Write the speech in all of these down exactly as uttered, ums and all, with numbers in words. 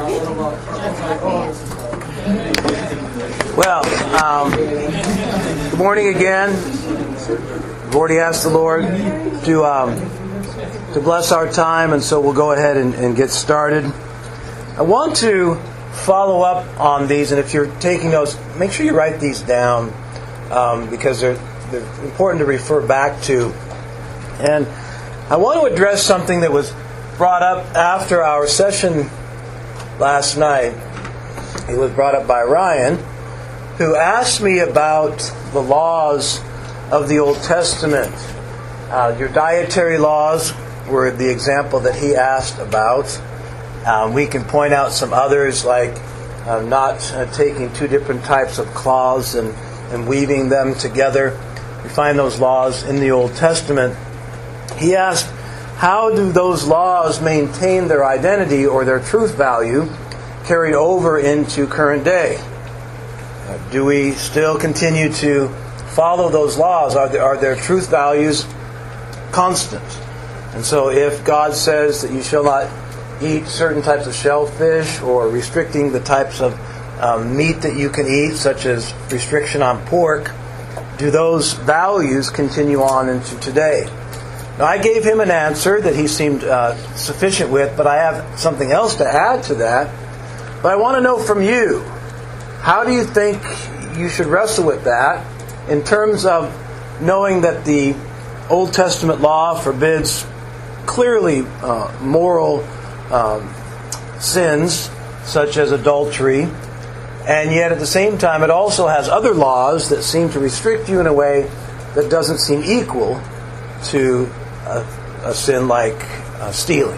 Well, um, good morning again. We've already asked the Lord to um, to bless our time, and so we'll go ahead and, and get started. I want to follow up on these, and if you're taking notes, make sure you write these down um, because they're, they're important to refer back to. And I want to address something that was brought up after our session last night. It was brought up by Ryan, who asked me about the laws of the Old Testament. Uh, your dietary laws were the example that he asked about. Um, we can point out some others, like uh, not uh, taking two different types of cloths and, and weaving them together. We find those laws in the Old Testament. He asked, how do those laws maintain their identity or their truth value carried over into current day? Uh, do we still continue to follow those laws? Are, there, are their truth values constant? And so if God says that you shall not eat certain types of shellfish, or restricting the types of um, meat that you can eat, such as restriction on pork, do those values continue on into today? Now, I gave him an answer that he seemed uh, sufficient with, but I have something else to add to that. But I want to know from you, how do you think you should wrestle with that in terms of knowing that the Old Testament law forbids clearly uh, moral um, sins, such as adultery, and yet at the same time it also has other laws that seem to restrict you in a way that doesn't seem equal to a, a sin like uh, stealing.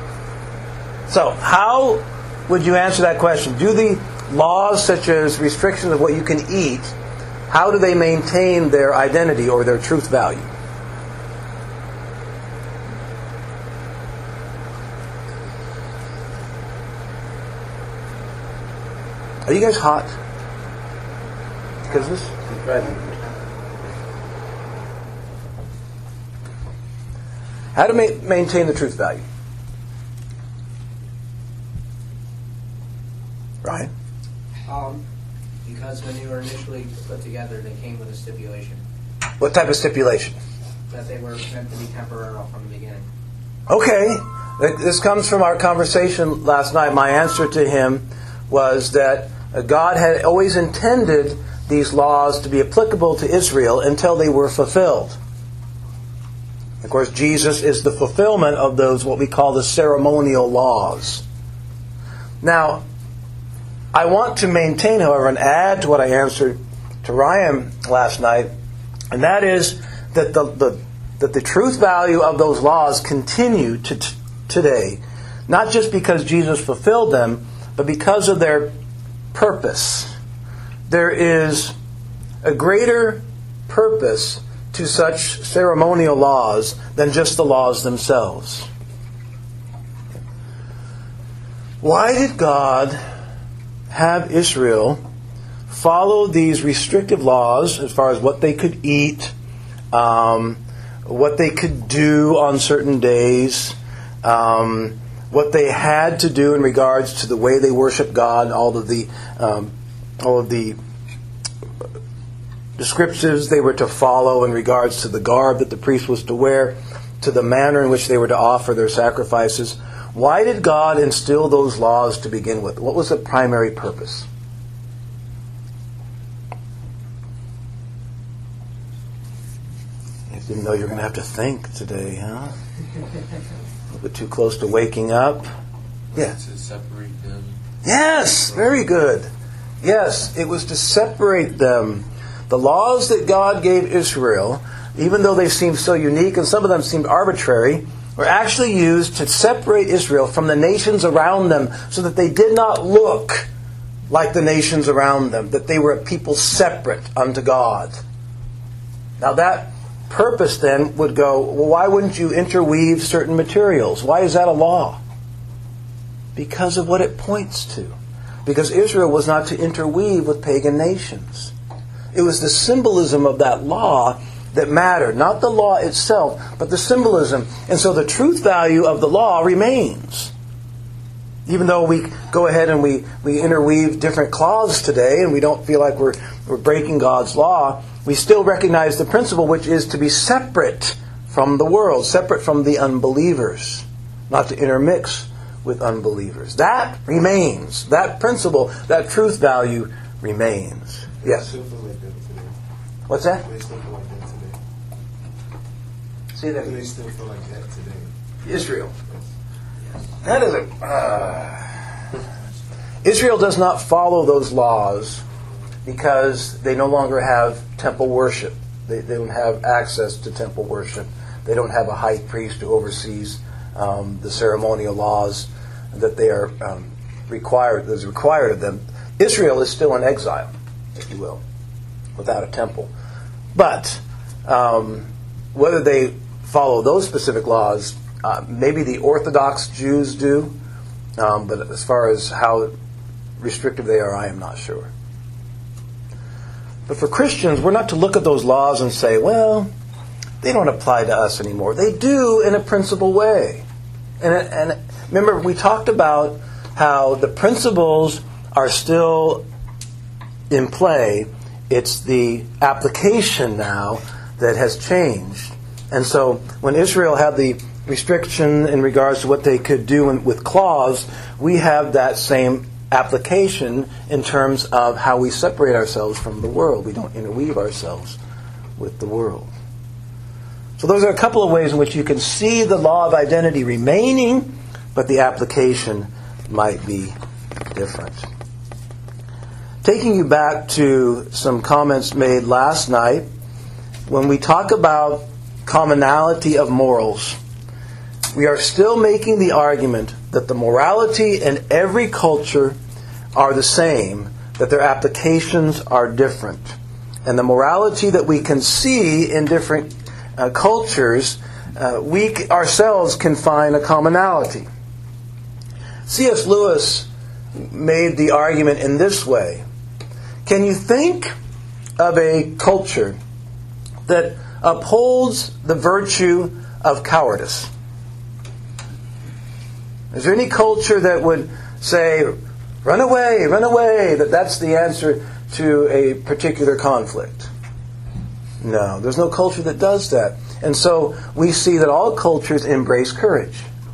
So, how would you answer that question? Do the laws, such as restrictions of what you can eat, how do they maintain their identity or their truth value? Are you guys hot? Because this is driving me. How to ma- maintain the truth value? Ryan? Um, because when they were initially put together, they came with a stipulation. What type of stipulation? That they were meant to be temporal from the beginning. Okay. This comes from our conversation last night. My answer to him was that God had always intended these laws to be applicable to Israel until they were fulfilled. Of course, Jesus is the fulfillment of those, what we call the ceremonial laws. Now, I want to maintain, however, and add to what I answered to Ryan last night, and that is that the, the that the truth value of those laws continue to t- today, not just because Jesus fulfilled them, but because of their purpose. There is a greater purpose to such ceremonial laws than just the laws themselves. Why did God have Israel follow these restrictive laws as far as what they could eat, um, what they could do on certain days, um, what they had to do in regards to the way they worship God, all of the um, all of the descriptives they were to follow in regards to the garb that the priest was to wear, to the manner in which they were to offer their sacrifices? Why did God instill those laws to begin with? What was the primary purpose? You didn't know you were going to have to think today, huh? A little bit too close to waking up. Yeah. To separate them. Yes, very good. Yes, it was to separate them. The laws that God gave Israel, even though they seemed so unique and some of them seemed arbitrary, were actually used to separate Israel from the nations around them so that they did not look like the nations around them, that they were a people separate unto God. Now that purpose then would go, well, why wouldn't you interweave certain materials? Why is that a law? Because of what it points to. Because Israel was not to interweave with pagan nations. It was the symbolism of that law that mattered, not the law itself, but the symbolism. And so the truth value of the law remains. Even though we go ahead and we, we interweave different clauses today and we don't feel like we're, we're breaking God's law, we still recognize the principle, which is to be separate from the world, separate from the unbelievers, not to intermix with unbelievers. That remains. That principle, that truth value remains. Yes? They still feel like that today. What's that? They still feel like that today. See that? Do they still feel like that today? Israel. That is a... Uh, Israel does not follow those laws because they no longer have temple worship. They, they don't have access to temple worship. They don't have a high priest who oversees um, the ceremonial laws that they are um, required, that is required of them. Israel is still in exile, if you will, without a temple. But um, whether they follow those specific laws, uh, maybe the Orthodox Jews do, um, but as far as how restrictive they are, I am not sure. But for Christians, we're not to look at those laws and say, well, they don't apply to us anymore. They do in a principal way. And, and remember, we talked about how the principles are still in play. It's the application now that has changed. And so when Israel had the restriction in regards to what they could do in, with claws, we have that same application in terms of how we separate ourselves from the world. We don't interweave ourselves with the world. So those are a couple of ways in which you can see the law of identity remaining, but the application might be different. Taking you back to some comments made last night, when we talk about commonality of morals, we are still making the argument that the morality in every culture are the same, that their applications are different. And the morality that we can see in different uh, cultures, uh, we ourselves can find a commonality. C S Lewis made the argument in this way. Can you think of a culture that upholds the virtue of cowardice? Is there any culture that would say, run away, run away, that that's the answer to a particular conflict? No, there's no culture that does that. And so we see that all cultures embrace courage.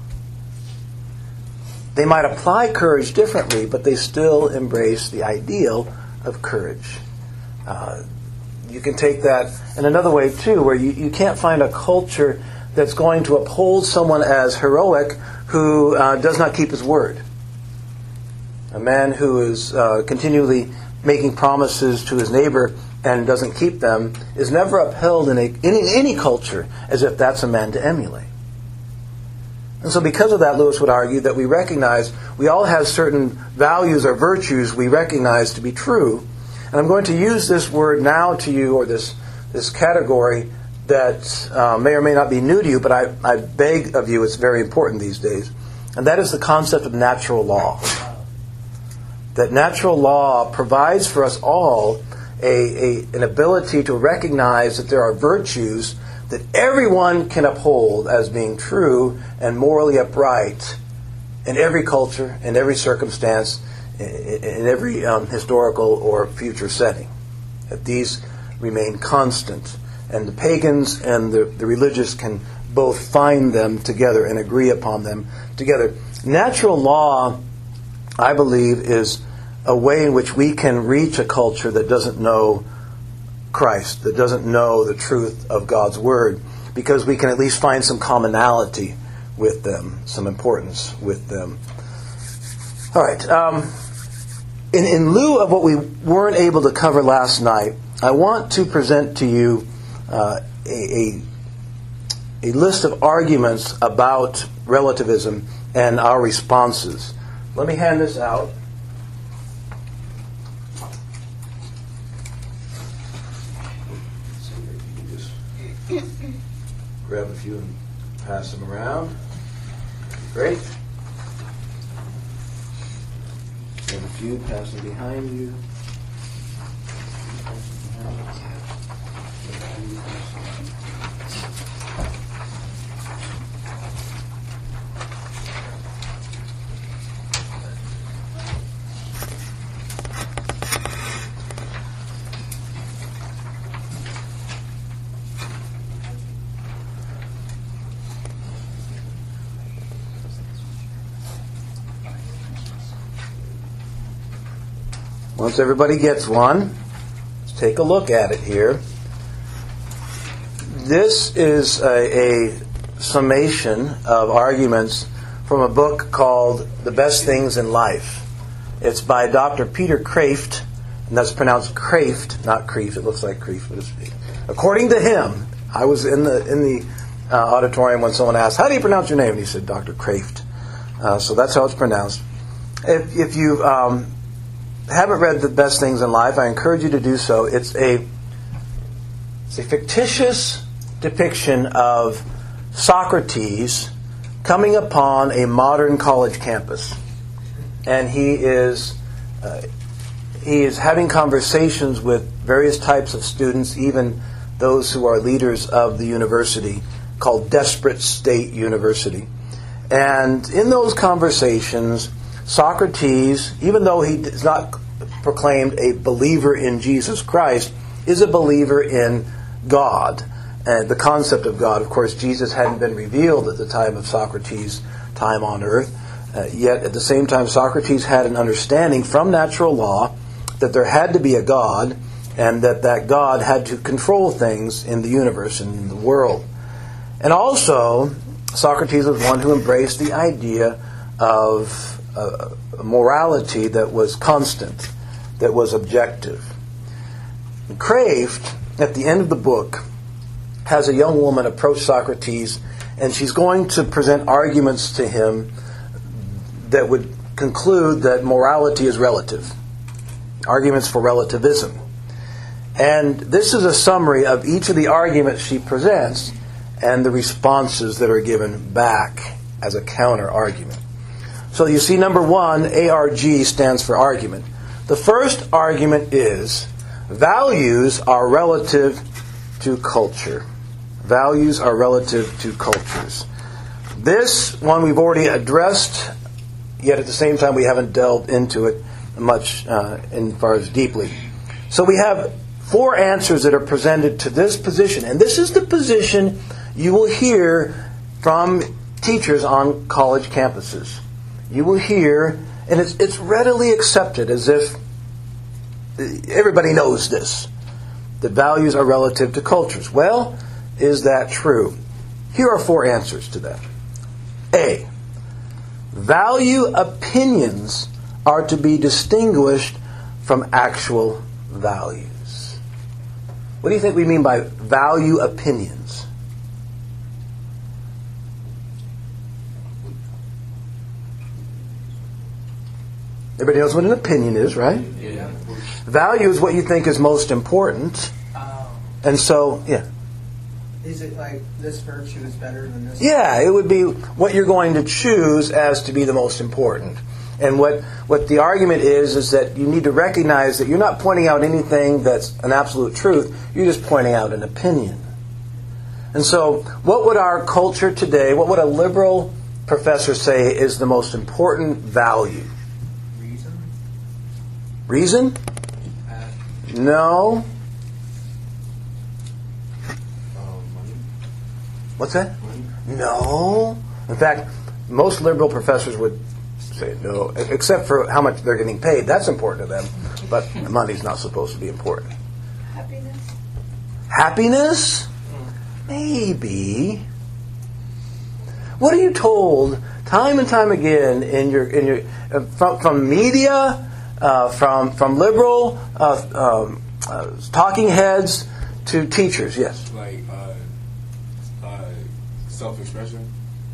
They might apply courage differently, but they still embrace the ideal of courage. Uh, you can take that in another way too, where you, you can't find a culture that's going to uphold someone as heroic who uh, does not keep his word. A man who is uh, continually making promises to his neighbor and doesn't keep them is never upheld in, a, in any culture as if that's a man to emulate. And so because of that, Lewis would argue that we recognize we all have certain values or virtues we recognize to be true. And I'm going to use this word now to you, or this, this category that uh, may or may not be new to you, but I, I beg of you, it's very important these days. And that is the concept of natural law. That natural law provides for us all a, a, an ability to recognize that there are virtues that everyone can uphold as being true and morally upright in every culture, in every circumstance, in, in every um, historical or future setting. That these remain constant. And the pagans and the, the religious can both find them together and agree upon them together. Natural law, I believe, is a way in which we can reach a culture that doesn't know Christ, that doesn't know the truth of God's Word, because we can at least find some commonality with them, some importance with them. All right. Um, in, in lieu of what we weren't able to cover last night, I want to present to you uh, a, a, a list of arguments about relativism and our responses. Let me hand this out. Grab a few and pass them around. Great. Grab a few, pass them behind you. Once everybody gets one, let's take a look at it here. This is a, a summation of arguments from a book called The Best Things in Life. It's by Doctor Peter Kreeft, and that's pronounced Kreeft, not Kreeft. It looks like Kreeft, but it's, according to him, I was in the in the uh, auditorium when someone asked, "How do you pronounce your name?" And he said, "Doctor Kreeft." Uh, so that's how it's pronounced. If, if you um, haven't read The Best Things in Life, I encourage you to do so. It's a it's a fictitious depiction of Socrates coming upon a modern college campus, and he is uh, he is having conversations with various types of students, even those who are leaders of the university, called Desperate State University. And in those conversations, Socrates, even though he is not proclaimed a believer in Jesus Christ, is a believer in God. And the concept of God, of course, Jesus hadn't been revealed at the time of Socrates' time on earth. Uh, yet at the same time, Socrates had an understanding from natural law that there had to be a God, and that that God had to control things in the universe and in the world. And also, Socrates was one who embraced the idea of uh, morality that was constant, that was objective. Kreeft, at the end of the book, has a young woman approach Socrates, and she's going to present arguments to him that would conclude that morality is relative. Arguments for relativism. And this is a summary of each of the arguments she presents and the responses that are given back as a counter-argument. So you see, number one, A R G stands for argument. The first argument is values are relative to culture. Values are relative to cultures. This one we've already addressed, yet at the same time we haven't delved into it much uh, in far as deeply. So we have four answers that are presented to this position. And this is the position you will hear from teachers on college campuses. You will hear, and it's, it's readily accepted as if everybody knows this, that values are relative to cultures. Well, is that true? Here are four answers to that. A, value opinions are to be distinguished from actual values. What do you think we mean by value opinions? Everybody knows what an opinion is, right? Yeah. Value is what you think is most important. Um, And so, yeah. is it like this virtue is better than this? Yeah, it would be what you're going to choose as to be the most important. And what, what the argument is, is that you need to recognize that you're not pointing out anything that's an absolute truth. You're just pointing out an opinion. And so, what would our culture today, what would a liberal professor say is the most important value? Reason? Reason? Uh, No. Um, money. What's that? Money. No. In fact, most liberal professors would say no, except for how much they're getting paid. That's important to them, but money's not supposed to be important. Happiness? Happiness? Maybe. What are you told time and time again in your in your uh, from, from media, uh, from from liberal uh, um, uh, talking heads to teachers? Yes. Like uh, uh, self-expression.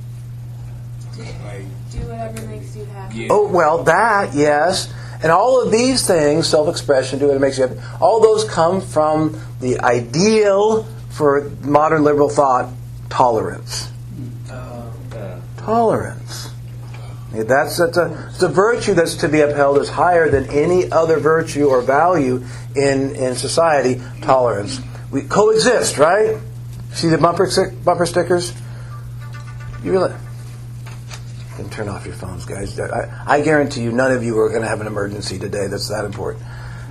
Like Do whatever makes you happy. yeah. Oh, well, that, yes. And all of these things, self-expression, do what makes you happy, all those come from the ideal for modern liberal thought, tolerance. uh, Tolerance. Yeah, That's, that's a, it's a virtue that's to be upheld as higher than any other virtue or value in, in society, tolerance. We coexist, right? See the bumper, stick- bumper stickers? You really... And turn off your phones, guys. I, I guarantee you none of you are going to have an emergency today that's that important.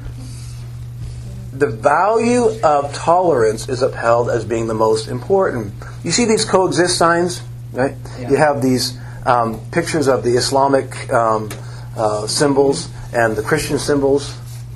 The value of tolerance is upheld as being the most important. You see these coexist signs, right? Yeah. You have these um, pictures of the Islamic um, uh, symbols and the Christian symbols.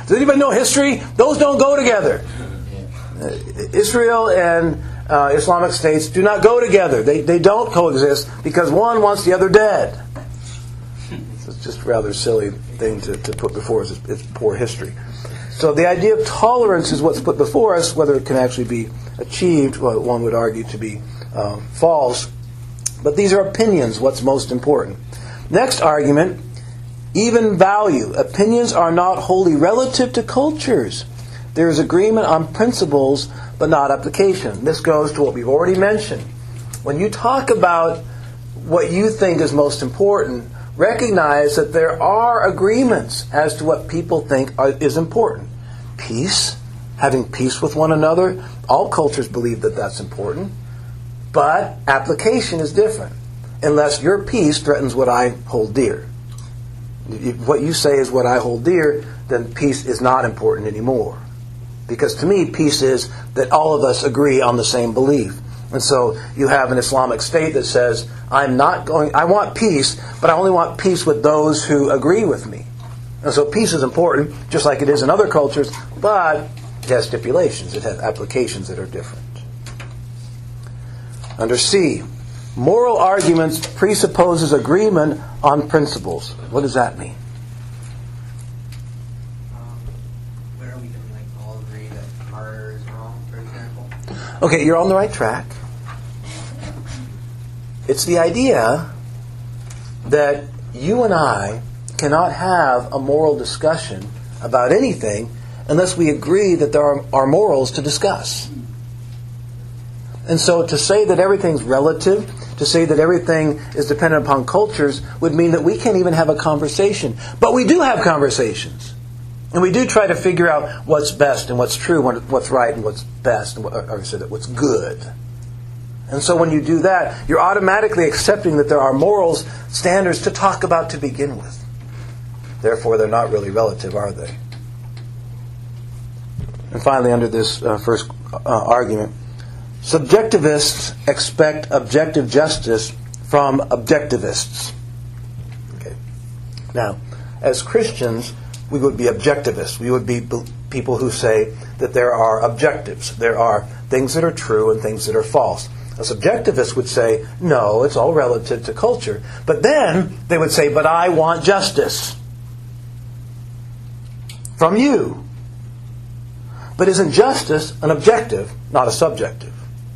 Does anybody know history? Those don't go together. Uh, Israel and uh, Islamic states do not go together. They they don't coexist because one wants the other dead. So it's just a rather silly thing to, to put before us. It's, it's poor history. So the idea of tolerance is what's put before us. Whether it can actually be achieved, well, one would argue to be uh, false. But these are opinions, what's most important. Next argument, even value. Opinions are not wholly relative to cultures. There is agreement on principles, but not application. This goes to what we've already mentioned. When you talk about what you think is most important, recognize that there are agreements as to what people think are, is important. Peace, having peace with one another. All cultures believe that that's important. But application is different. Unless your peace threatens what I hold dear. If what you say is what I hold dear, then peace is not important anymore. Because to me, peace is that all of us agree on the same belief. And so you have an Islamic state that says, I'm not going, I want peace, but I only want peace with those who agree with me. And so peace is important, just like it is in other cultures, but it has stipulations, it has applications that are different. Under C, moral arguments presupposes agreement on principles. What does that mean? Um, where we can like all agree that murder is wrong, for example. Okay, you're on the right track. It's the idea that you and I cannot have a moral discussion about anything unless we agree that there are, are morals to discuss. And so to say that everything's relative, to say that everything is dependent upon cultures, would mean that we can't even have a conversation. But we do have conversations. And we do try to figure out what's best and what's true, what's right and what's best, and what, or say that what's good. And so when you do that, you're automatically accepting that there are morals, standards to talk about to begin with. Therefore, they're not really relative, are they? And finally, under this uh, first uh, argument, subjectivists expect objective justice from objectivists. Okay. Now, as Christians, we would be objectivists. We would be people who say that there are objectives. There are things that are true and things that are false. A subjectivist would say, no, it's all relative to culture. But then they would say, but I want justice from you. But isn't justice an objective, not a subjective?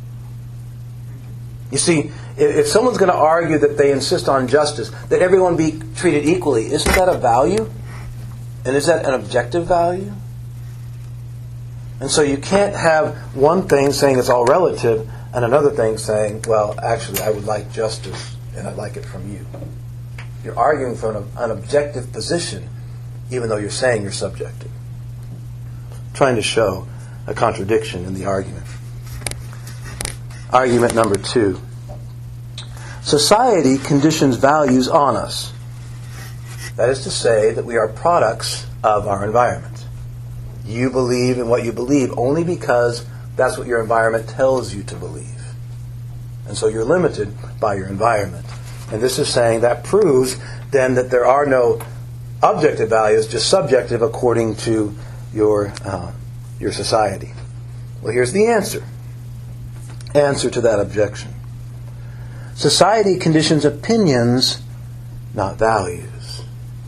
You see, if someone's going to argue that they insist on justice, that everyone be treated equally, isn't that a value? And is that an objective value? And so you can't have one thing saying it's all relative and another thing saying, well, actually, I would like justice and I'd like it from you. You're arguing from an, an objective position, even though you're saying you're subjective. Trying to show a contradiction in the argument. Argument number two. Society conditions values on us. That is to say that we are products of our environment. You believe in what you believe only because that's what your environment tells you to believe. And so you're limited by your environment. And this is saying that proves then that there are no objective values, just subjective according to your uh, your society. Well, here's the answer. Answer to that objection. Society conditions opinions, not values.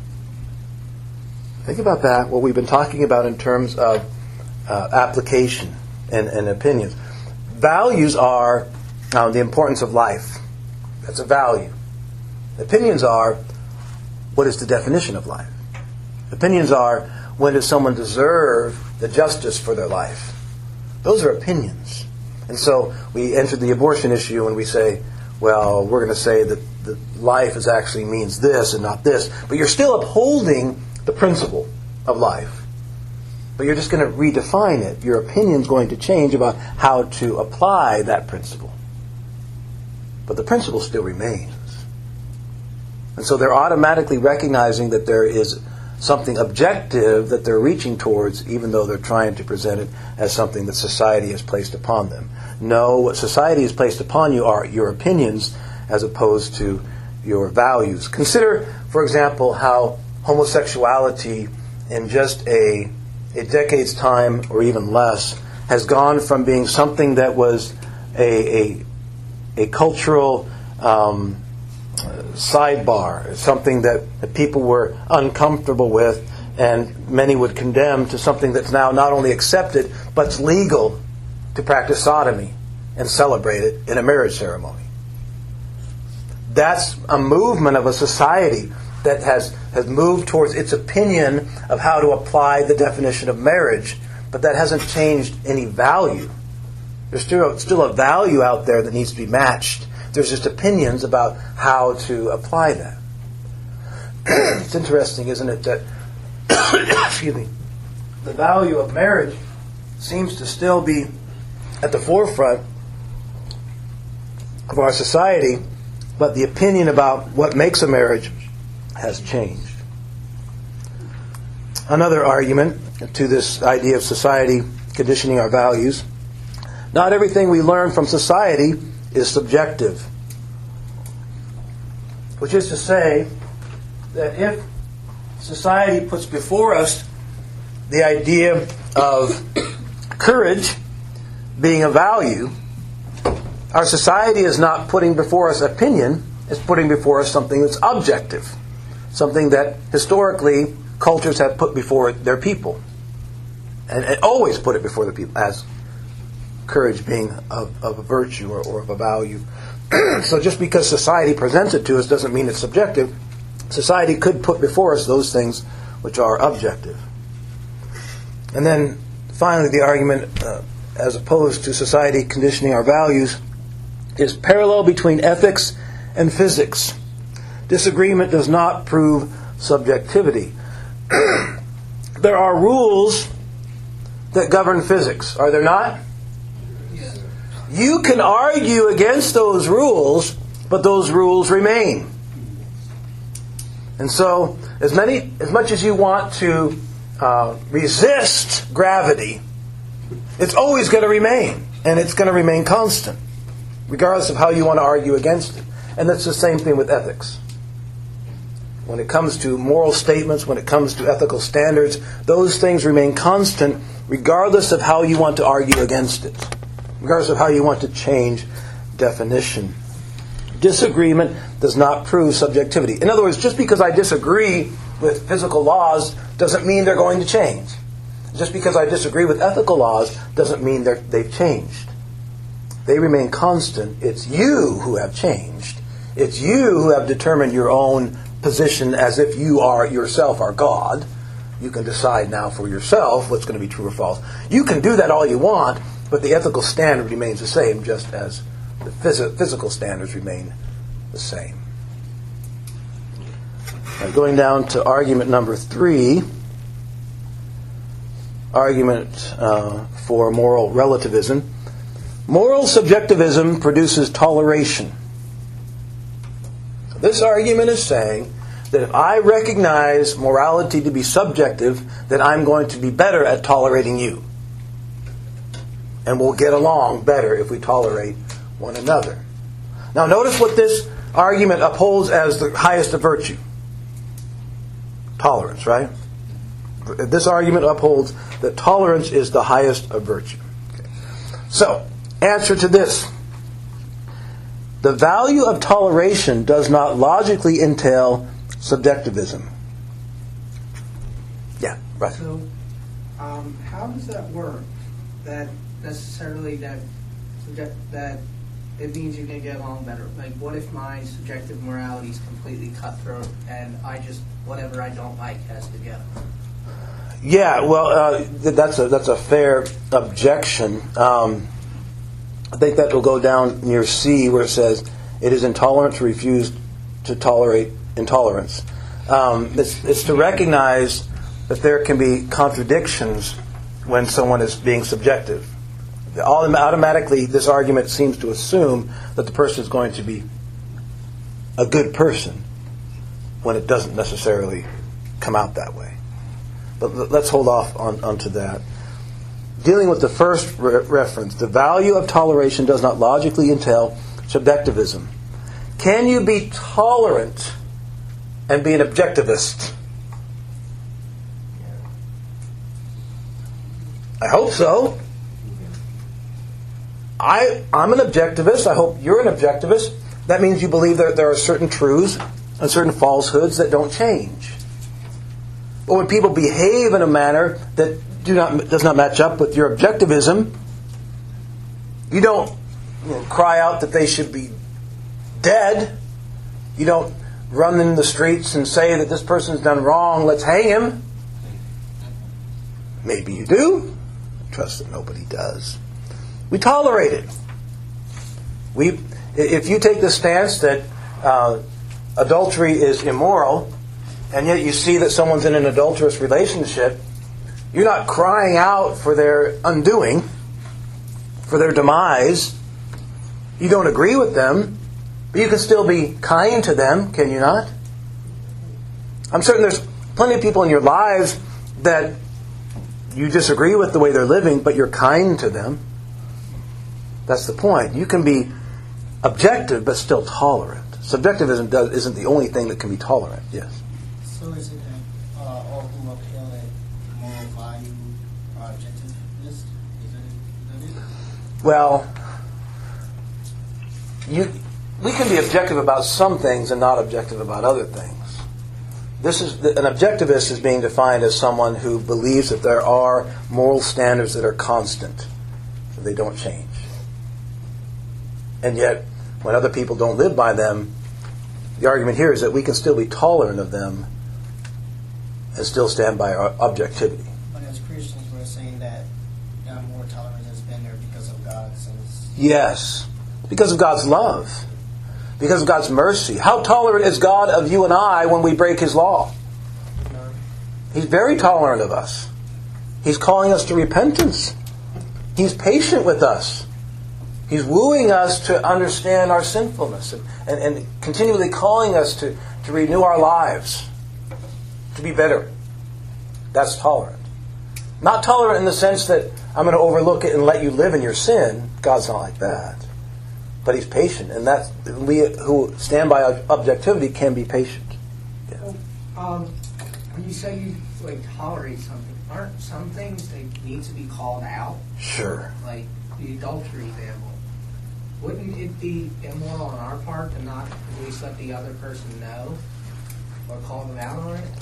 Think about that, what we've been talking about in terms of uh, application and, and opinions. Values are uh, the importance of life. That's a value. Opinions are, what is the definition of life? Opinions are, when does someone deserve the justice for their life? Those are opinions. And so we enter the abortion issue and we say, well, we're going to say that the life is actually means this and not this. But you're still upholding the principle of life. But you're just going to redefine it. Your opinion's going to change about how to apply that principle. But the principle still remains. And so they're automatically recognizing that there is something objective that they're reaching towards, even though they're trying to present it as something that society has placed upon them. No, what society has placed upon you are your opinions as opposed to your values. Consider, for example, how homosexuality in just a a decade's time or even less, has gone from being something that was a, a, a cultural um, sidebar, something that, that people were uncomfortable with and many would condemn, to something that's now not only accepted, but it's legal to practice sodomy and celebrate it in a marriage ceremony. That's a movement of a society that has, has moved towards its opinion of how to apply the definition of marriage, but that hasn't changed any value. There's still, still a value out there that needs to be matched. There's just opinions about how to apply that. It's interesting, isn't it, that excuse me, the value of marriage seems to still be at the forefront of our society, but the opinion about what makes a marriage has changed. Another argument to this idea of society conditioning our values: not everything we learn from society is subjective. Which is to say that if society puts before us the idea of courage being a value, our society is not putting before us opinion, it's putting before us something that's objective, something that historically cultures have put before their people, and, and always put it before the people as courage being of, of a virtue or, or of a value. So just because society presents it to us doesn't mean it's subjective. Society could put before us those things which are objective. And then finally the argument, uh, as opposed to society conditioning our values, is parallel between ethics and physics. Disagreement does not prove subjectivity. There are rules that govern physics, are there not? Yes. You can argue against those rules, but those rules remain. And so, as many, as much as you want to uh, resist gravity, it's always going to remain, and it's going to remain constant, regardless of how you want to argue against it. And that's the same thing with ethics. When it comes to moral statements, when it comes to ethical standards, those things remain constant, regardless of how you want to argue against it, regardless of how you want to change definition. Disagreement does not prove subjectivity. In other words, just because I disagree with physical laws doesn't mean they're going to change. Just because I disagree with ethical laws doesn't mean they're, they've changed. They remain constant. It's you who have changed. It's you who have determined your own position as if you are yourself are God. You can decide now for yourself what's going to be true or false. You can do that all you want, but the ethical standard remains the same, just as the phys- physical standards remain the same. Now, going down to argument number three, argument uh, for moral relativism. Moral subjectivism produces toleration. This argument is saying that if I recognize morality to be subjective, then I'm going to be better at tolerating you. And we'll get along better if we tolerate one another. Now notice what this argument upholds as the highest of virtue. Tolerance, right? This argument upholds that tolerance is the highest of virtue. Okay. So, answer to this. The value of toleration does not logically entail subjectivism. Yeah, right. So, um, how does that work? That necessarily that subject, that it means you're going to get along better. Like, what if my subjective morality is completely cutthroat and I just whatever I don't like has to go? Yeah, well, uh, that's a that's a fair objection. Um, I think that will go down near C, where it says it is intolerant to refuse to tolerate intolerance. Um, it's, it's to recognize that there can be contradictions when someone is being subjective. Automatically, this argument seems to assume that the person is going to be a good person when it doesn't necessarily come out that way. But let's hold off on onto that. Dealing with the first re- reference, the value of toleration does not logically entail subjectivism. Can you be tolerant and be an objectivist? I hope so. I, I'm an objectivist. I hope you're an objectivist. That means you believe that there are certain truths and certain falsehoods that don't change. But when people behave in a manner that do not does not match up with your objectivism, you don't you know, cry out that they should be dead. You don't run in the streets and say that this person's done wrong, let's hang him. Maybe you do. Trust that nobody does. We tolerate it. We, if you take the stance that uh, adultery is immoral, and yet you see that someone's in an adulterous relationship, you're not crying out for their undoing, for their demise. You don't agree with them, but you can still be kind to them, can you not? I'm certain there's plenty of people in your lives that you disagree with the way they're living, but you're kind to them. That's the point. You can be objective, but still tolerant. Subjectivism does, isn't the only thing that can be tolerant. Yes. So is it that uh, all who upheld a moral value are objectivists? Is that it? Well, you, we can be objective about some things and not objective about other things. This is an objectivist is being defined as someone who believes that there are moral standards that are constant, that they don't change. And yet, when other people don't live by them, the argument here is that we can still be tolerant of them and still stand by our objectivity. But as Christians, we're saying that uh, more tolerance has been there because of God. So it's Yes, because of God's love, because of God's mercy. How tolerant is God of you and I when we break His law? He's very tolerant of us. He's calling us to repentance. He's patient with us. He's wooing us to understand our sinfulness and, and, and continually calling us to, to renew our lives, to be better. That's tolerant. Not tolerant in the sense that I'm going to overlook it and let you live in your sin. God's not like that. But He's patient, and that's we who stand by objectivity can be patient. Yeah. Um, when you say you like tolerate something, aren't some things that need to be called out? Sure. Like the adultery example. Wouldn't it be immoral on our part to not at least let the other person know or call them out on it?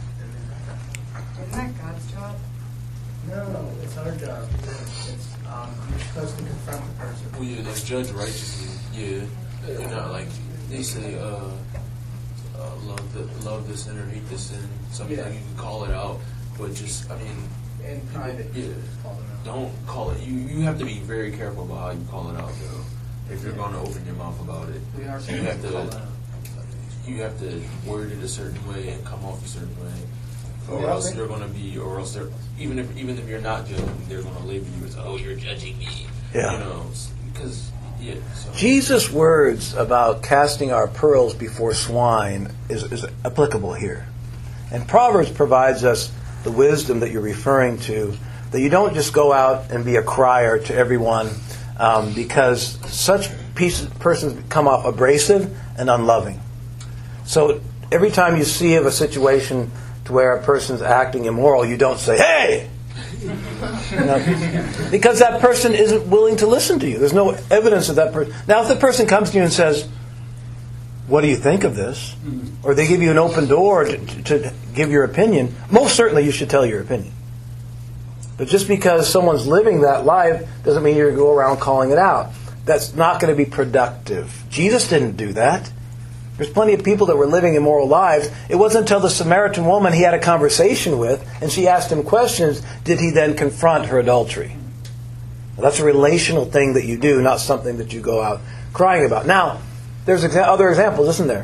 Isn't that God's job? No, it's our job. It's um, you're supposed to confront the person. Well, yeah, that's judge righteously. Yeah, you're not like they say. Uh, uh, love the love the sinner, hate the sin. Something Yeah. you can call it out, but just I mean, In private, yeah, call them out. don't call it. You you have to be very careful about how you call it out, though. If you're going to open your mouth about it, We are you have supposed to call to them out. you have to word it a certain way and come off a certain way, or Yeah, else okay. they're going to be, or else they're even if even if you're not judging, they're going to label you as oh you're judging me. Yeah. You know, because yeah. So. Jesus' words about casting our pearls before swine is, is applicable here. And Proverbs provides us the wisdom that you're referring to, that you don't just go out and be a crier to everyone, um, because such pieces, persons come off abrasive and unloving. So every time you see of a situation to where a person's acting immoral, you don't say, hey! You know, because that person isn't willing to listen to you. There's no evidence of that person. Now, if the person comes to you and says, what do you think of this? Or they give you an open door to, to, to give your opinion, most certainly you should tell your opinion. But just because someone's living that life doesn't mean you're going to go around calling it out. That's not going to be productive. Jesus didn't do that. There's plenty of people that were living immoral lives. It wasn't until the Samaritan woman he had a conversation with, and she asked him questions, did he then confront her adultery. Well, that's a relational thing that you do, not something that you go out crying about. Now, there's exa- other examples, isn't there?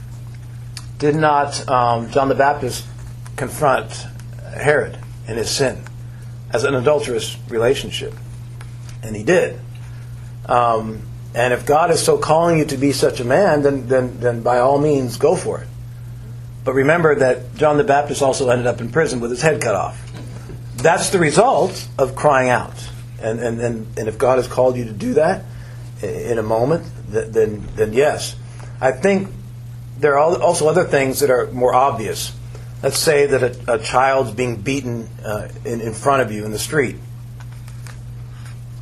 Did not um, John the Baptist confront Herod in his sin as an adulterous relationship? And he did. Um, and if God is so calling you to be such a man, then, then, then by all means go for it. But remember that John the Baptist also ended up in prison with his head cut off. That's the result of crying out. And, and, and, and if God has called you to do that in a moment, then, then yes. I think there are also other things that are more obvious. Let's say that a, a child's being beaten uh, in, in front of you in the street.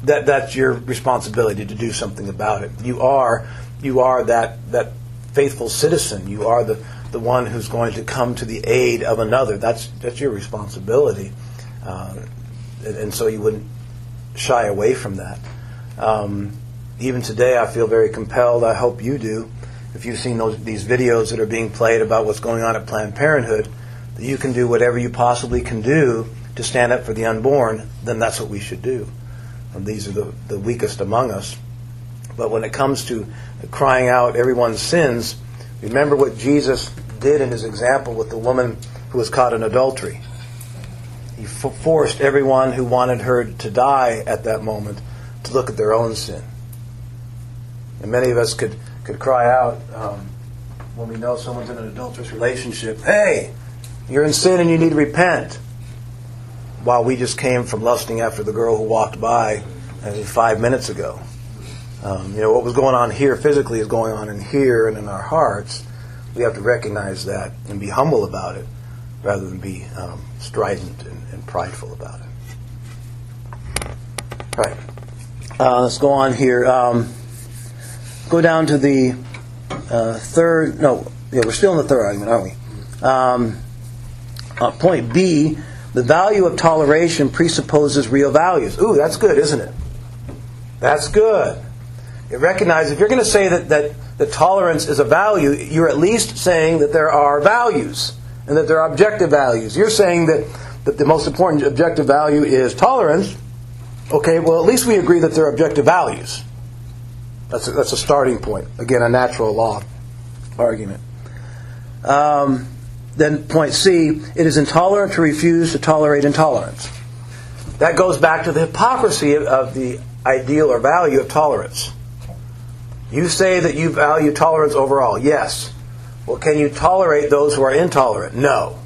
that that's your responsibility to do something about it. You are you are that that faithful citizen. You are the, the one who's going to come to the aid of another. That's that's your responsibility, uh, and, and so you wouldn't shy away from that. Um, even today, I feel very compelled. I hope you do. If you've seen those these videos that are being played about what's going on at Planned Parenthood, that you can do whatever you possibly can do to stand up for the unborn, then that's what we should do. And these are the, the weakest among us. But when it comes to crying out everyone's sins, remember what Jesus did in his example with the woman who was caught in adultery. He f- forced everyone who wanted her to die at that moment to look at their own sin. And many of us could, could cry out um, when we know someone's in an adulterous relationship, "Hey, you're in sin and you need to repent." While we just came from lusting after the girl who walked by uh, five minutes ago. Um, you know, what was going on here physically is going on in here and in our hearts. We have to recognize that and be humble about it rather than be um, strident and, and prideful about it. All right. Uh, let's go on here. Um, go down to the uh, third. No, yeah, we're still in the third argument, aren't we? Um, uh, point B. The value of toleration presupposes real values. Ooh, that's good, isn't it? That's good. You recognize, if you're going to say that, that, that tolerance is a value, you're at least saying that there are values and that there are objective values. You're saying that, that the most important objective value is tolerance. Okay, well, at least we agree that there are objective values. That's a, that's a starting point. Again, a natural law argument. Um... Then point C, it is intolerant to refuse to tolerate intolerance. That goes back to the hypocrisy of the ideal or value of tolerance. You say that you value tolerance overall. Yes. Well, can you tolerate those who are intolerant? No.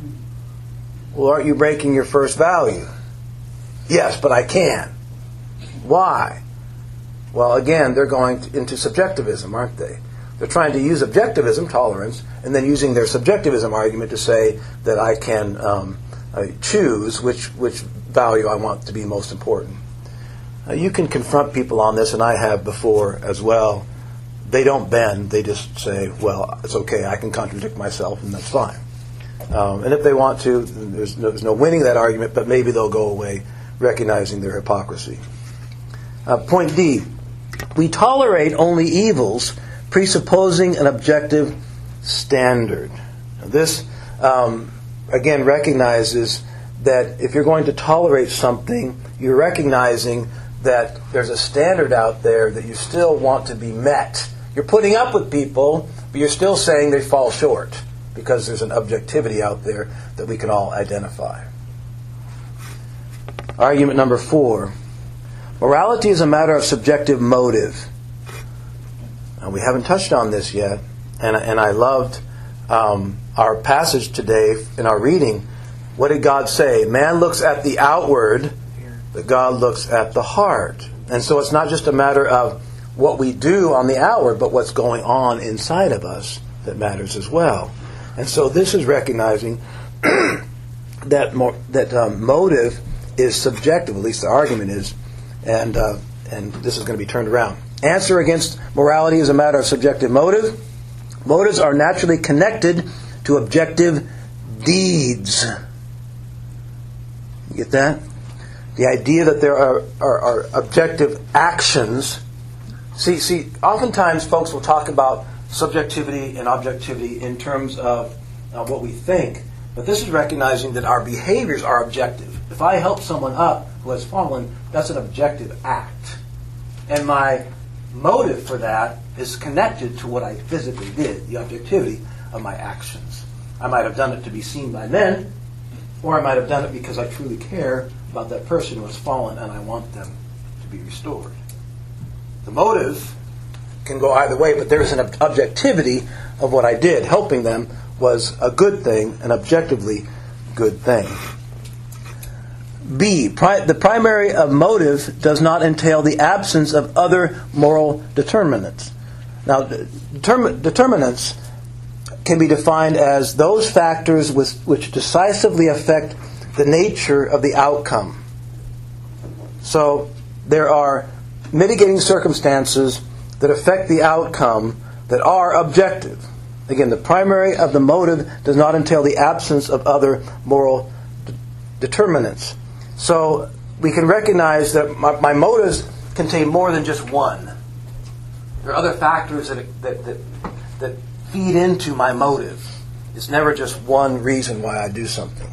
Well, aren't you breaking your first value? Yes, but I can. Why? Well, again, they're going into subjectivism, aren't they? They're trying to use objectivism, tolerance, and then using their subjectivism argument to say that I can um, uh, choose which which value I want to be most important. Uh, you can confront people on this, and I have before as well. They don't bend. They just say, well, it's okay, I can contradict myself, and that's fine. Um, and if they want to, there's no, there's no winning that argument, but maybe they'll go away recognizing their hypocrisy. Uh, point D, we tolerate only evils presupposing an objective standard. Now this, um, again, recognizes that if you're going to tolerate something, you're recognizing that there's a standard out there that you still want to be met. You're putting up with people, but you're still saying they fall short because there's an objectivity out there that we can all identify. Argument number four. Morality is a matter of subjective motive. Now, we haven't touched on this yet, and, and I loved um, our passage today in our reading. What did God say? Man looks at the outward, but God looks at the heart. And so it's not just a matter of what we do on the outward, but what's going on inside of us that matters as well. And so this is recognizing that more, that um, motive is subjective, at least the argument is, and uh, and this is going to be turned around. Answer against morality is a matter of subjective motive. Motives are naturally connected to objective deeds. You get that? The idea that there are, are, are objective actions. See, see, oftentimes folks will talk about subjectivity and objectivity in terms of uh, what we think. But this is recognizing that our behaviors are objective. If I help someone up who has fallen, that's an objective act. And my motive for that is connected to what I physically did, the objectivity of my actions. I might have done it to be seen by men, or I might have done it because I truly care about that person who has fallen and I want them to be restored. The motive can go either way, but there is an objectivity of what I did. Helping them was a good thing, an objectively good thing. B, pri- the primary of motive does not entail the absence of other moral determinants. Now, determ- determinants can be defined as those factors with, which decisively affect the nature of the outcome. So, there are mitigating circumstances that affect the outcome that are objective. Again, the primary of the motive does not entail the absence of other moral d- determinants. So we can recognize that my, my motives contain more than just one. There are other factors that, that, that, that feed into my motive. It's never just one reason why I do something.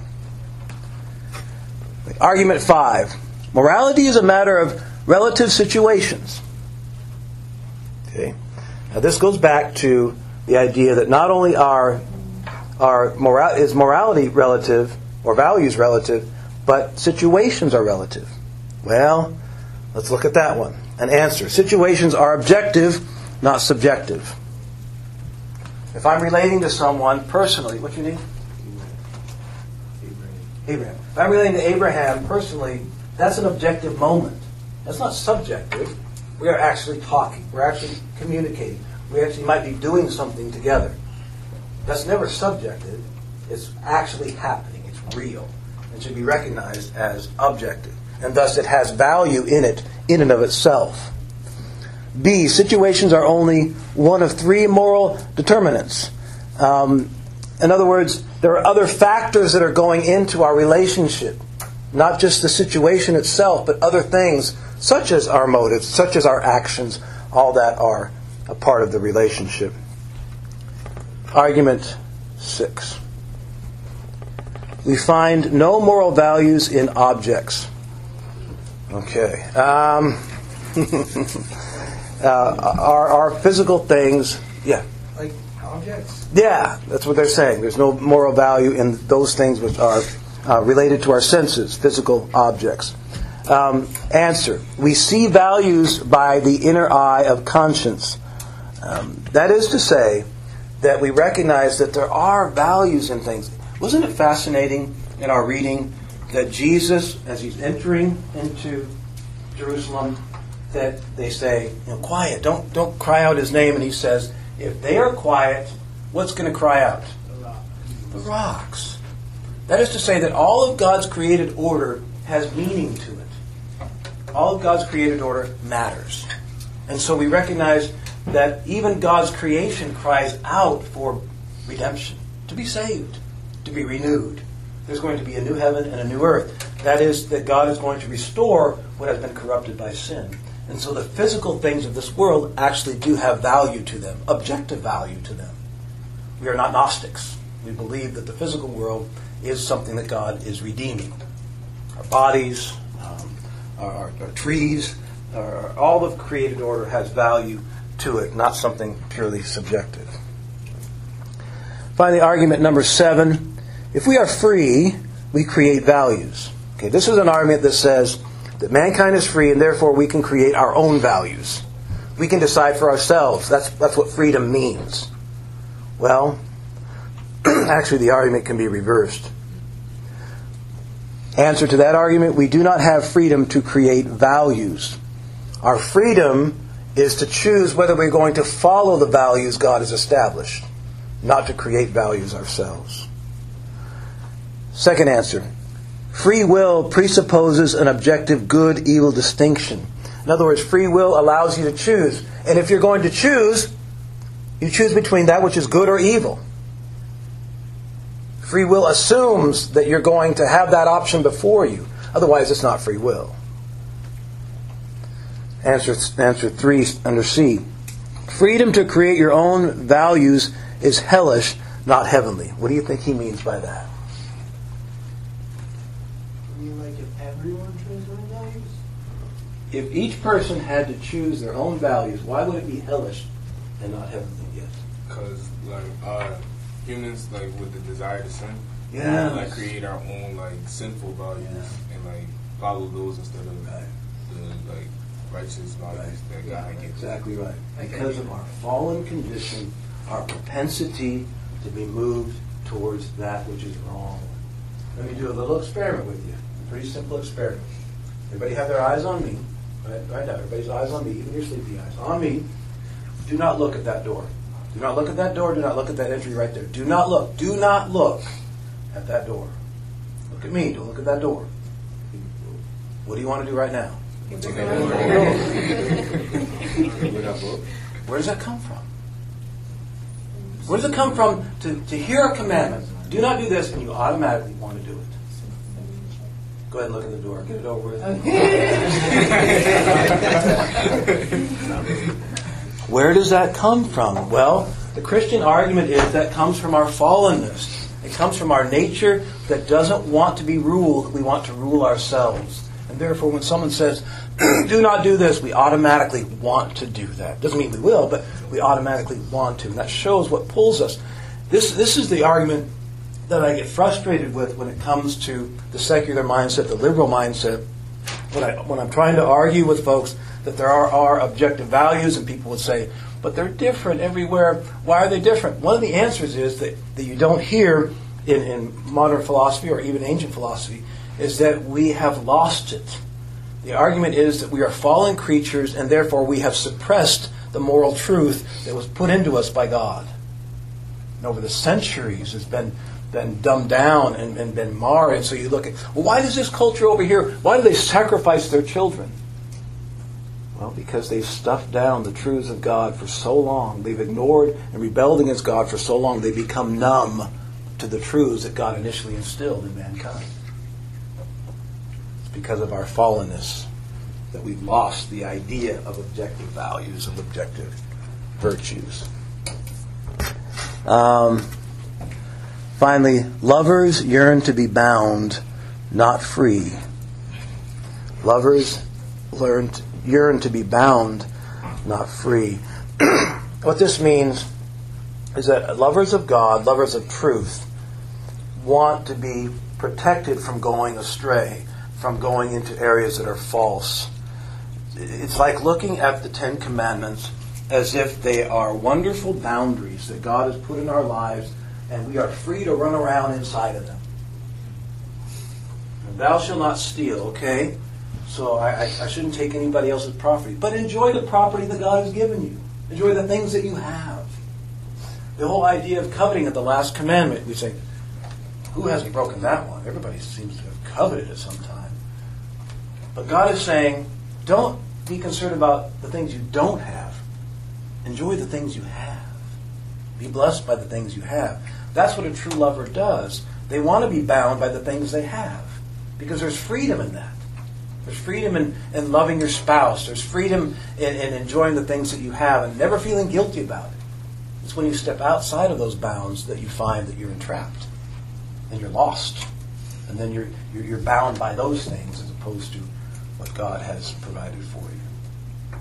Argument five. Morality is a matter of relative situations. Okay. Now this goes back to the idea that not only are, are moral, is morality relative or values relative, but situations are relative. Well, let's look at that one. An answer. Situations are objective, not subjective. If I'm relating to someone personally, what's your name? Abraham. If I'm relating to Abraham personally, that's an objective moment. That's not subjective. We are actually talking. We're actually communicating. We actually might be doing something together. That's never subjective. It's actually happening. It's real. It should be recognized as objective. And thus it has value in it, in and of itself. B, situations are only one of three moral determinants. Um, in other words, there are other factors that are going into our relationship. Not just the situation itself, but other things, such as our motives, such as our actions, all that are a part of the relationship. Argument six. We find no moral values in objects. Okay. Um, uh, our, our physical things, yeah. Like objects? Yeah, that's what they're saying. There's no moral value in those things which are uh, related to our senses, physical objects. Um, answer. We see values by the inner eye of conscience. Um, that is to say that we recognize that there are values in things. Wasn't it fascinating in our reading that Jesus, as he's entering into Jerusalem, that they say, you know, quiet, don't don't cry out his name, and he says, if they are quiet, what's going to cry out? The rocks. The rocks. That is to say that all of God's created order has meaning to it. All of God's created order matters. And so we recognize that even God's creation cries out for redemption, to be saved, to be renewed. There's going to be a new heaven and a new earth. That is, that God is going to restore what has been corrupted by sin. And so the physical things of this world actually do have value to them, objective value to them. We are not Gnostics. We believe that the physical world is something that God is redeeming. Our bodies, um, our, our, our trees, our, all of created order has value to it, not something purely subjective. Finally, argument number seven. If we are free, we create values. Okay, this is an argument that says that mankind is free and therefore we can create our own values. We can decide for ourselves. That's, that's what freedom means. Well, actually the argument can be reversed. Answer to that argument, we do not have freedom to create values. Our freedom is to choose whether we're going to follow the values God has established, not to create values ourselves. Second answer, free will presupposes an objective good-evil distinction. In other words, free will allows you to choose. And if you're going to choose, you choose between that which is good or evil. Free will assumes that you're going to have that option before you. Otherwise, it's not free will. Answer, answer three under C. Freedom to create your own values is hellish, not heavenly. What do you think he means by that? You mean like if everyone chose their own values? If each person had to choose their own values, why would it be hellish and not heavenly? Yes. Because like uh, humans, like with the desire to sin, Yeah. we, like create our own like sinful values Yeah. and like follow those instead of Right. the like righteous values that God gives. Exactly right. Because of our fallen condition, our propensity to be moved towards that which is wrong. Let me do a little experiment with you. A pretty simple experiment. Everybody have their eyes on me. Right, right now, everybody's eyes on me, even your sleepy eyes. On me. Do not look at that door. Do not look at that door. Do not look at that entry right there. Do not look. Do not look at that door. Look at me. Don't look at that door. What do you want to do right now? Where does that come from? Where does it come from to, to hear a commandment? Do not do this, and you automatically want to do it. Go ahead and look at the door. Get it over with. Where does that come from? Well, the Christian argument is that comes from our fallenness. It comes from our nature that doesn't want to be ruled. We want to rule ourselves. And therefore, when someone says, do not do this, we automatically want to do that. Doesn't mean we will, but we automatically want to. And that shows what pulls us. This, this is the argument that I get frustrated with when it comes to the secular mindset, the liberal mindset. When, I, when I'm trying to argue with folks that there are, are objective values, and people would say, but they're different everywhere. Why are they different? One of the answers is that, that you don't hear in, in modern philosophy or even ancient philosophy is that we have lost it. The argument is that we are fallen creatures and therefore we have suppressed the moral truth that was put into us by God. And over the centuries it's been, been dumbed down and, and been marred. And so you look at, well, why does this culture over here, why do they sacrifice their children? Well, because they've stuffed down the truths of God for so long. They've ignored and rebelled against God for so long, they become numb to the truths that God initially instilled in mankind. It's because of our fallenness that we've lost the idea of objective values, of objective virtues. Um, finally, lovers yearn to be bound, not free. Lovers learn to yearn to be bound, not free. What this means is that lovers of God, lovers of truth, want to be protected from going astray, from going into areas that are false. It's like looking at the Ten Commandments as if they are wonderful boundaries that God has put in our lives, and we are free to run around inside of them. And thou shalt not steal, okay? So I, I, I shouldn't take anybody else's property. But enjoy the property that God has given you. Enjoy the things that you have. The whole idea of coveting at the last commandment, we say, who hasn't broken that one? Everybody seems to have coveted at some time. But God is saying, don't be concerned about the things you don't have. Enjoy the things you have. Be blessed by the things you have. That's what a true lover does. They want to be bound by the things they have. Because there's freedom in that. There's freedom in, in loving your spouse. There's freedom in, in enjoying the things that you have and never feeling guilty about it. It's when you step outside of those bounds that you find that you're entrapped and you're lost. And then you're, you're, you're bound by those things as opposed to what God has provided for you.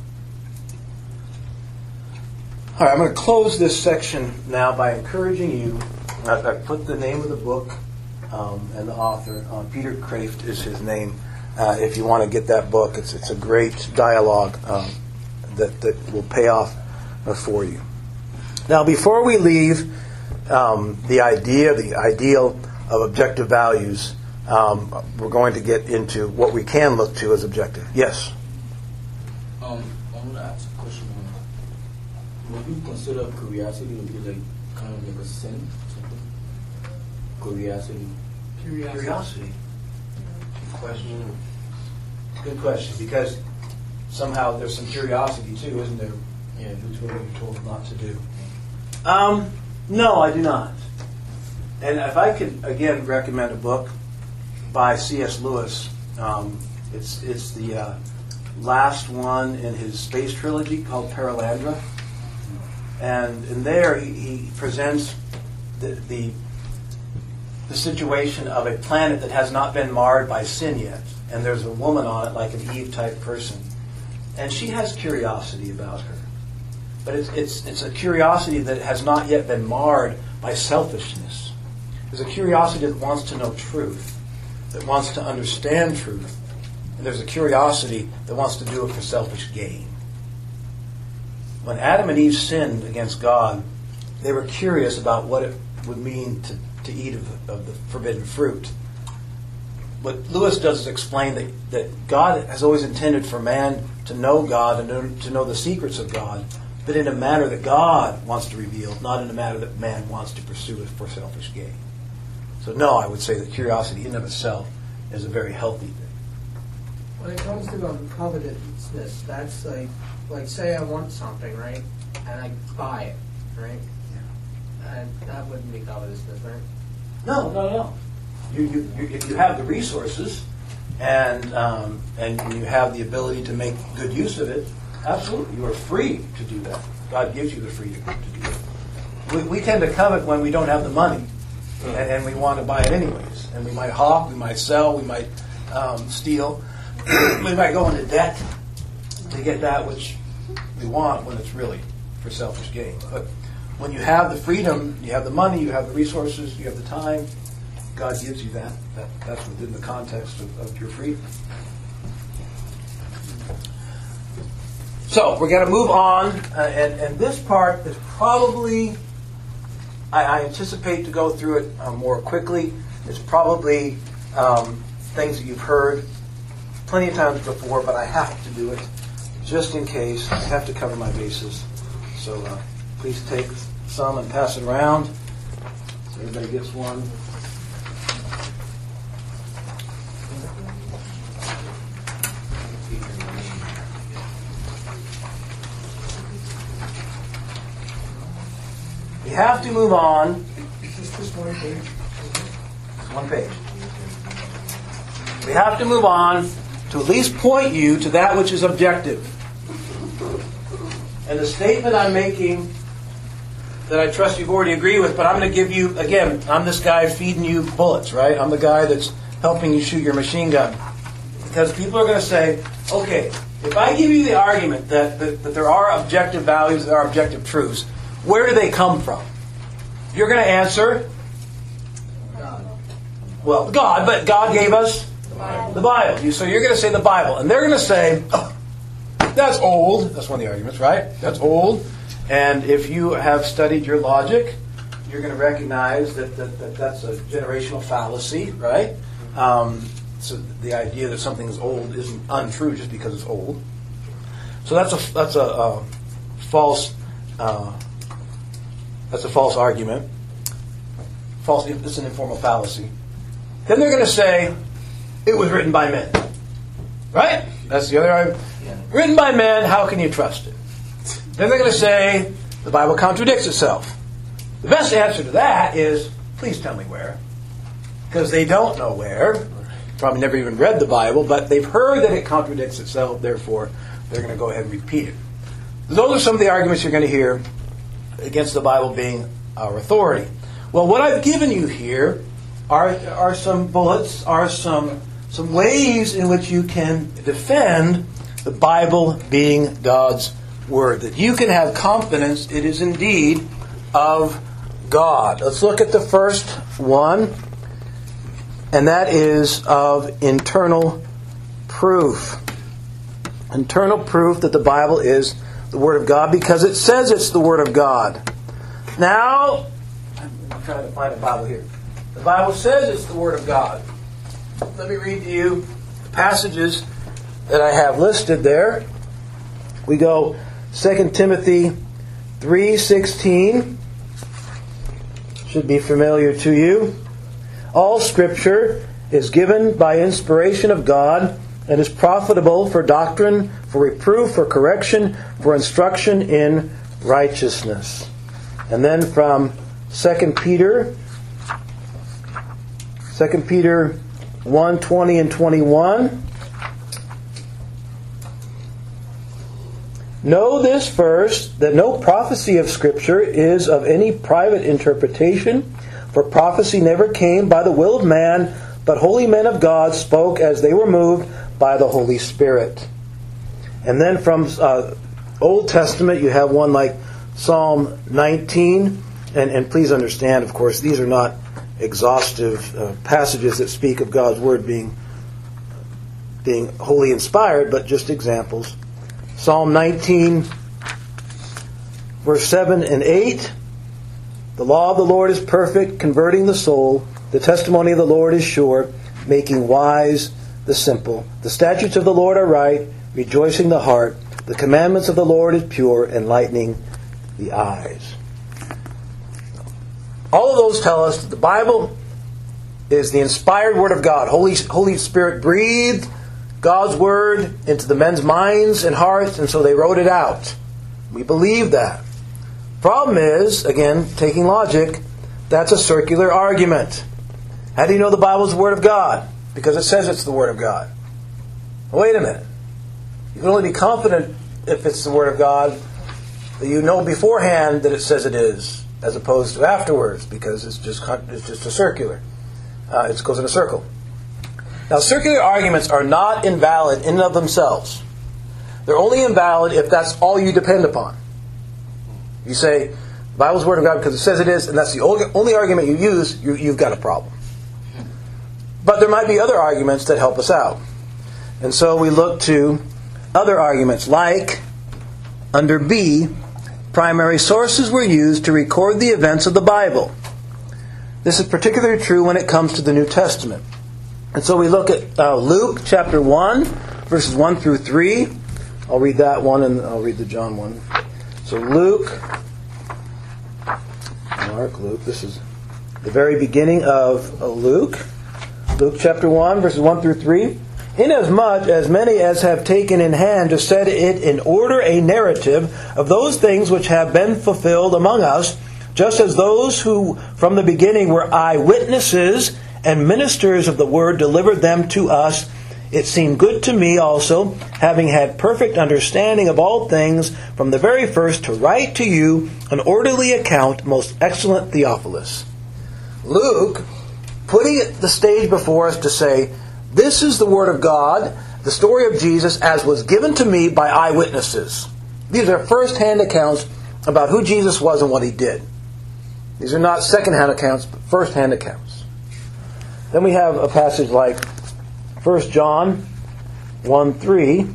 All right, I'm going to close this section now by encouraging you. I've, I've put the name of the book um, and the author. Uh, Peter Kraft is his name. Uh, if you want to get that book, it's it's a great dialogue um, that, that will pay off uh, for you. Now, before we leave um, the idea, the ideal of objective values, um, we're going to get into what we can look to as objective. Yes? Um, I want to ask a question. Would you consider curiosity to be like kind of like a sin? Something? Curiosity. Curiosity. Curiosity. Question. Good question, because somehow there's some curiosity too, isn't there? Yeah, due to what you're told not to do. Um, no, I do not. And if I could again recommend a book by C S Lewis, um, it's it's the uh, last one in his space trilogy called Paralandra, and in there he, he presents the, the the situation of a planet that has not been marred by sin yet. And there's a woman on it, like an Eve-type person. And she has curiosity about her. But it's, it's, it's a curiosity that has not yet been marred by selfishness. There's a curiosity that wants to know truth, that wants to understand truth. And there's a curiosity that wants to do it for selfish gain. When Adam and Eve sinned against God, they were curious about what it would mean to to eat of the, of the forbidden fruit. What Lewis does is explain that, that God has always intended for man to know God and to, to know the secrets of God, but in a manner that God wants to reveal, not in a manner that man wants to pursue it for selfish gain. So no, I would say that curiosity in and of itself is a very healthy thing. When it comes to um, covetousness, that's like, like say I want something, right, and I buy it, right? And that wouldn't be covetousness, right? No, no, no. You, you, you, if you have the resources and um, and you have the ability to make good use of it, absolutely, you are free to do that. God gives you the freedom to do it. We, we tend to covet when we don't have the money, and, and we want to buy it anyways. And we might hawk, we might sell, we might um, steal, we might go into debt to get that which we want when it's really for selfish gain. But when you have the freedom, you have the money, you have the resources, you have the time, God gives you that. that that's within the context of, of your freedom. So, we're going to move on, uh, and, and this part is probably, I, I anticipate to go through it uh, more quickly. It's probably um, things that you've heard plenty of times before, but I have to do it just in case. I have to cover my bases. So, uh, please take some and pass it around so everybody gets one. We have to move on. Just this one page. One page. We have to move on to at least point you to that which is objective. And the statement I'm making that I trust you've already agreed with, but I'm going to give you, again, I'm this guy feeding you bullets, right? I'm the guy that's helping you shoot your machine gun. Because people are going to say, okay, if I give you the argument that, that, that there are objective values, there are objective truths, where do they come from? You're going to answer, God. well, God, but God gave us the Bible. The Bible. So you're going to say the Bible. And they're going to say, oh, that's old. That's one of the arguments, right? That's old. And if you have studied your logic, you're going to recognize that, that, that that's a generational fallacy, right? Um, so the idea that something is old isn't untrue just because it's old. So that's a that's a, a false uh, that's a false argument. False. It's an informal fallacy. Then they're going to say it was written by men, right? That's the other argument. Yeah. Written by men. How can you trust it? Then they're going to say the Bible contradicts itself. The best answer to that is, please tell me where. Because they don't know where. Probably never even read the Bible, but they've heard that it contradicts itself, therefore they're going to go ahead and repeat it. Those are some of the arguments you're going to hear against the Bible being our authority. Well, what I've given you here are, are some bullets, are some, some ways in which you can defend the Bible being God's Word, that you can have confidence it is indeed of God. Let's look at the first one, and that is of internal proof. Internal proof that the Bible is the Word of God, because it says it's the Word of God. Now, I'm trying to find a Bible here. The Bible says it's the Word of God. Let me read to you the passages that I have listed there. We go Second Timothy three sixteen. Should be familiar to you. All Scripture is given by inspiration of God and is profitable for doctrine, for reproof, for correction, for instruction in righteousness. And then from Second Peter, Second Peter one twenty and twenty-one. Know this first, that no prophecy of Scripture is of any private interpretation, for prophecy never came by the will of man, but holy men of God spoke as they were moved by the Holy Spirit. And then from uh, Old Testament, you have one like Psalm nineteen, and, and please understand, of course, these are not exhaustive uh, passages that speak of God's Word being, being wholly inspired, but just examples. Psalm nineteen, verse seven and eight. The law of the Lord is perfect, converting the soul. The testimony of the Lord is sure, making wise the simple. The statutes of the Lord are right, rejoicing the heart. The commandments of the Lord is pure, enlightening the eyes. All of those tell us that the Bible is the inspired Word of God. Holy, Holy Spirit breathed God's Word into the men's minds and hearts, and so they wrote it out. We believe that. Problem is, again, taking logic, that's a circular argument. How do you know the Bible is the Word of God? Because it says it's the Word of God. Wait a minute. You can only be confident if it's the Word of God that you know beforehand that it says it is, as opposed to afterwards, because it's just it's just a circular. Uh, it goes in a circle. Now, circular arguments are not invalid in and of themselves. They're only invalid if that's all you depend upon. You say, the Bible's the Word of God because it says it is, and that's the only argument you use, you, you've got a problem. But there might be other arguments that help us out. And so we look to other arguments, like, under B, primary sources were used to record the events of the Bible. This is particularly true when it comes to the New Testament. And so we look at uh, Luke chapter one, verses one through three. I'll read that one and I'll read the John one. So Luke, Mark, Luke, this is the very beginning of uh, Luke. Luke chapter one, verses one through three. Inasmuch as many as have taken in hand to set it in order a narrative of those things which have been fulfilled among us, just as those who from the beginning were eyewitnesses and ministers of the word delivered them to us, it seemed good to me also, having had perfect understanding of all things from the very first, to write to you an orderly account, most excellent Theophilus. Luke, putting the stage before us to say, this is the Word of God, the story of Jesus as was given to me by eyewitnesses. These are first-hand accounts about who Jesus was and what He did. These are not second-hand accounts, but first-hand accounts. Then we have a passage like First John one three.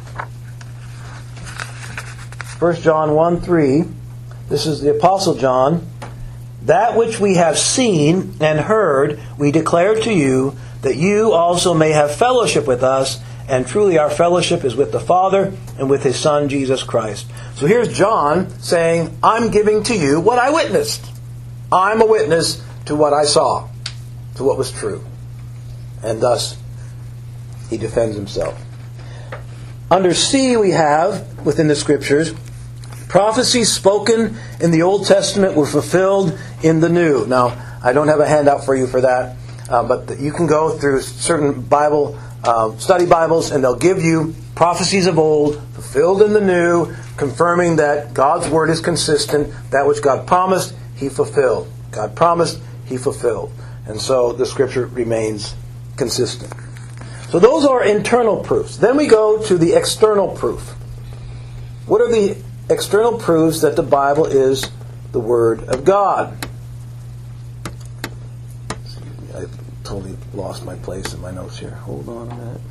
First John one three. This is the Apostle John. That which we have seen and heard, we declare to you, that you also may have fellowship with us, and truly our fellowship is with the Father and with His Son, Jesus Christ. So here's John saying, I'm giving to you what I witnessed. I'm a witness to what I saw, to what was true. And thus, he defends himself. Under C, we have, within the Scriptures, prophecies spoken in the Old Testament were fulfilled in the New. Now, I don't have a handout for you for that. Uh, but you can go through certain Bible uh, study Bibles, and they'll give you prophecies of old fulfilled in the new, confirming that God's Word is consistent. That which God promised, He fulfilled. God promised, He fulfilled. And so the Scripture remains consistent. So those are internal proofs. Then we go to the external proof. What are the external proofs that the Bible is the Word of God? I totally lost my place in my notes here. Hold on a minute.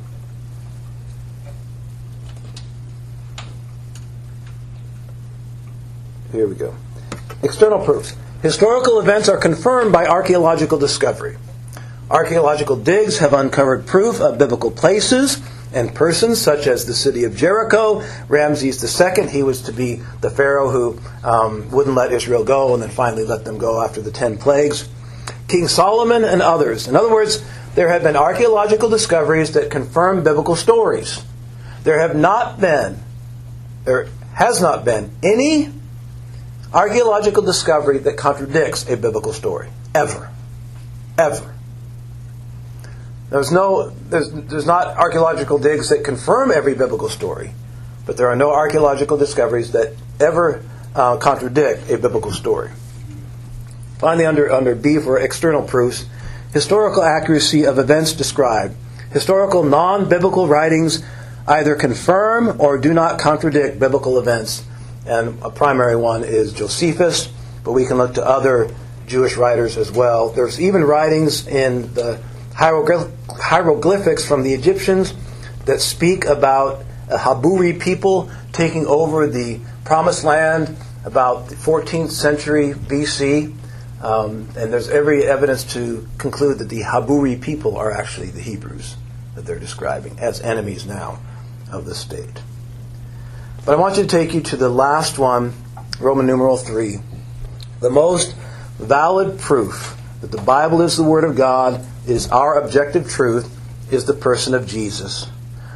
Here we go. External proofs. Historical events are confirmed by archaeological discovery. Archaeological digs have uncovered proof of biblical places and persons, such as the city of Jericho. Ramses the Second, he was to be the Pharaoh who um, wouldn't let Israel go and then finally let them go after the ten plagues. King Solomon and others. In other words, there have been archaeological discoveries that confirm biblical stories. There have not been, there has not been any archaeological discovery that contradicts a biblical story. Ever. Ever. There's no, there's, there's not archaeological digs that confirm every biblical story, but there are no archaeological discoveries that ever uh, contradict a biblical story. Finally, under, under B for external proofs, historical accuracy of events described. Historical non-biblical writings either confirm or do not contradict biblical events. And a primary one is Josephus, but we can look to other Jewish writers as well. There's even writings in the hieroglyphics from the Egyptians that speak about a Haburi people taking over the Promised Land about the fourteenth century B C. Um, and there's every evidence to conclude that the Haburi people are actually the Hebrews that they're describing as enemies now of the state. But I want you to take you to the last one, Roman numeral three. The most valid proof that the Bible is the Word of God, is our objective truth, is the person of Jesus.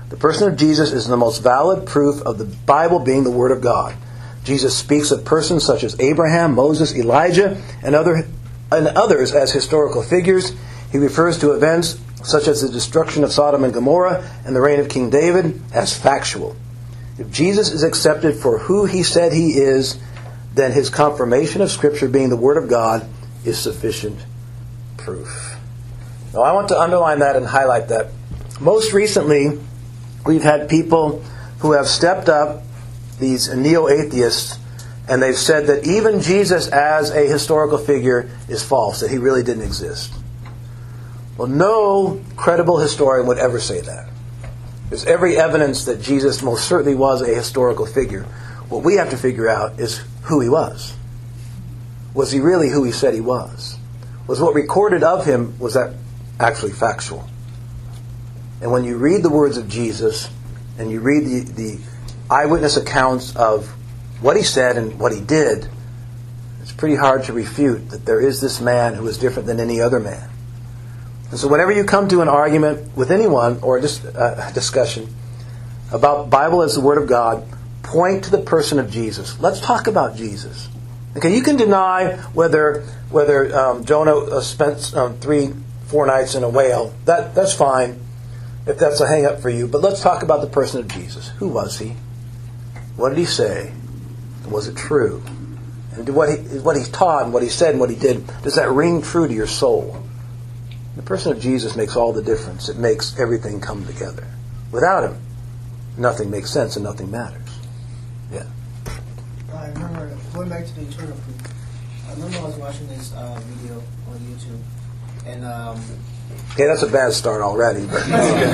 The person of Jesus is the most valid proof of the Bible being the Word of God. Jesus speaks of persons such as Abraham, Moses, Elijah, and other and others as historical figures. He refers to events such as the destruction of Sodom and Gomorrah and the reign of King David as factual. If Jesus is accepted for who he said he is, then his confirmation of Scripture being the Word of God is sufficient proof. Now I want to underline that and highlight that. Most recently, we've had people who have stepped up, these neo-atheists, and they've said that even Jesus as a historical figure is false, that he really didn't exist. Well, no credible historian would ever say that. There's every evidence that Jesus most certainly was a historical figure. What we have to figure out is who he was. Was he really who he said he was? Was what recorded of him, was that actually factual? And when you read the words of Jesus, and you read the, the eyewitness accounts of what he said and what he did, it's pretty hard to refute that there is this man who is different than any other man. And so whenever you come to an argument with anyone or just a discussion about Bible as the Word of God, point to the person of Jesus. Let's talk about Jesus. Okay, you can deny whether whether um, Jonah spent um, three, four nights in a whale. That that's fine if that's a hang-up for you. But let's talk about the person of Jesus. Who was he? What did he say? Was it true? And what he what he taught and what he said and what he did, does that ring true to your soul? The person of Jesus makes all the difference. It makes everything come together. Without him, nothing makes sense and nothing matters. Yeah. I remember, going back to the eternal proof, I remember I was watching this uh, video on YouTube, and um, Okay, that's a bad start already. But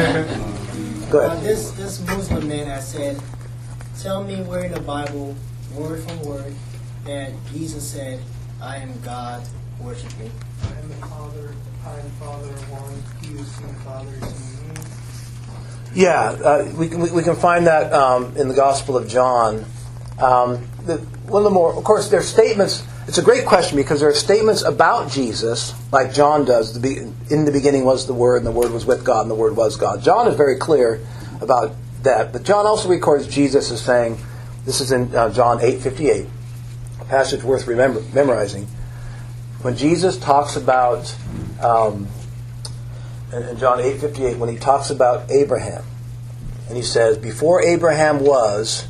go uh, ahead. this this Muslim man had said, "Tell me where in the Bible, word from word, that Jesus said, 'I am God, worship me.'" I am the Father, I and Father are one. He who seen the Father is in me. Yeah, uh, we can we, we can find that um, in the Gospel of John. Um, the, one of the more, of course, there are statements. It's a great question because there are statements about Jesus, like John does. The be, in the beginning was the Word, and the Word was with God, and the Word was God. John is very clear about that, but John also records Jesus as saying, this is in uh, John eight fifty-eight, a passage worth remember, memorizing. When Jesus talks about, um, in, in John eight fifty-eight, when he talks about Abraham, and he says, "Before Abraham was,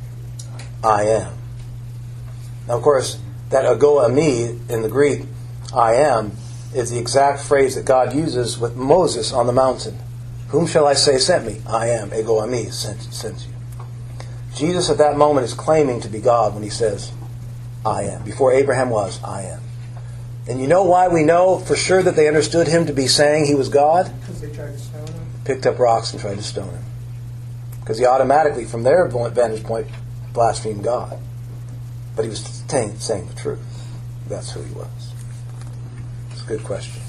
I am." Now, of course, that ago ami in the Greek, I am, is the exact phrase that God uses with Moses on the mountain. Whom shall I say sent me? I am, ego ami, sent, sent you. Jesus at that moment is claiming to be God when he says, I am. Before Abraham was, I am. And you know why we know for sure that they understood him to be saying he was God? Because they tried to stone him. Picked up rocks and tried to stone him. Because he automatically, from their vantage point, blasphemed God. But he was saying, saying the truth. That's who he was. It's a good question.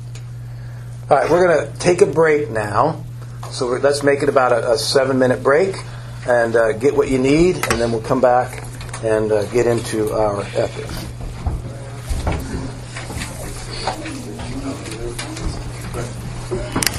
All right, we're going to take a break now. So we're, let's make it about a, a seven-minute break and uh, get what you need, and then we'll come back and uh, get into our ethics.